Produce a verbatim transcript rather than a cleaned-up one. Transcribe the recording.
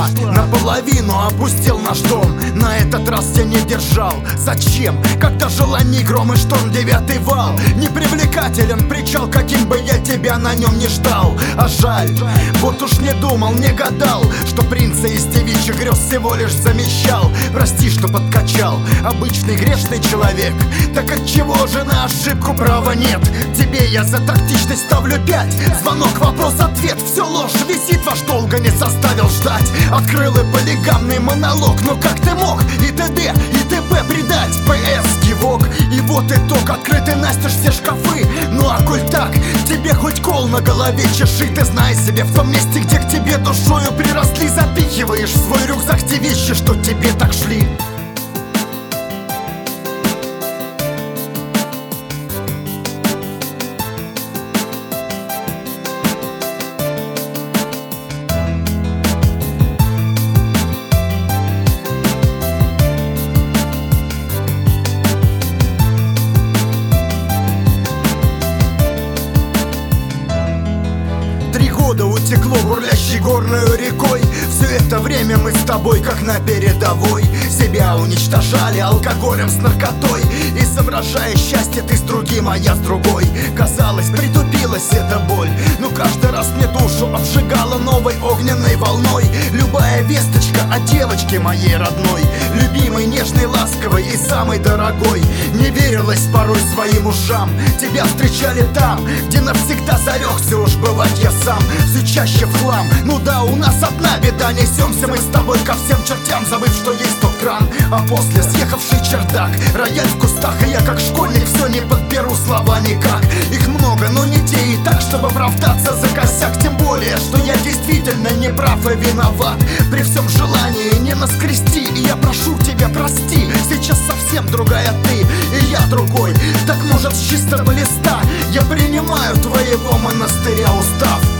наполовину опустил наш дом. На этот раз я не держал. Зачем? Когда желаний гром и шторм, девятый вал. Непривлекателен причал, каким бы я тебя на нем не ждал. А жаль, вот уж не думал, не гадал, что принца из девичьих грез всего лишь замещал. Прости, что подкачал, обычный грешный человек. Так отчего же на ошибку права нет? Тебе я за тактичность ставлю пять. Звонок, вопрос, ответ, все ложь. Висит ваш, долго не заставил ждать. Открыл и полигамный монолог. Ну как ты мог и т.д. и т.п. предать? ПС, кивок, и вот итог. Открыты настежь все шкафы. Ну а коль так, тебе хоть кол на голове чеши. Ты знай себе, в том месте, где к тебе душою приросли, запихиваешь в свой рюкзак те вещи, что тебе так шли. Утекло бурлящей горною рекой. Все это время мы с тобой как на передовой. Себя уничтожали алкоголем с наркотой. И соображая счастье, ты с другим, а я с другой. Казалось, притупилась эта боль, но каждый раз мне душу обжигала новой огненной волной. Любая весточка о девочке моей родной, любимой, нежной, ласковой и самой дорогой. Не верилось порой своим ушам. Тебя встречали там, где навсегда зарекся уж бывать я сам. Все чаще в хлам, ну да, у нас одна беда. Несемся мы с тобой ко всем чертям, забыв, что есть тот кран. А после съехавший чердак, рояль в кустах, и я как школьник все не подберу слова никак. Их много, но не те и так, чтобы оправдаться за косяк. Тем более, что я действительно не прав и виноват. При всем желании не наскрести, и я прошу тебя, прости. Сейчас совсем другая ты, и я другой. Так может с чистого листа я принимаю твоего монастыря устав.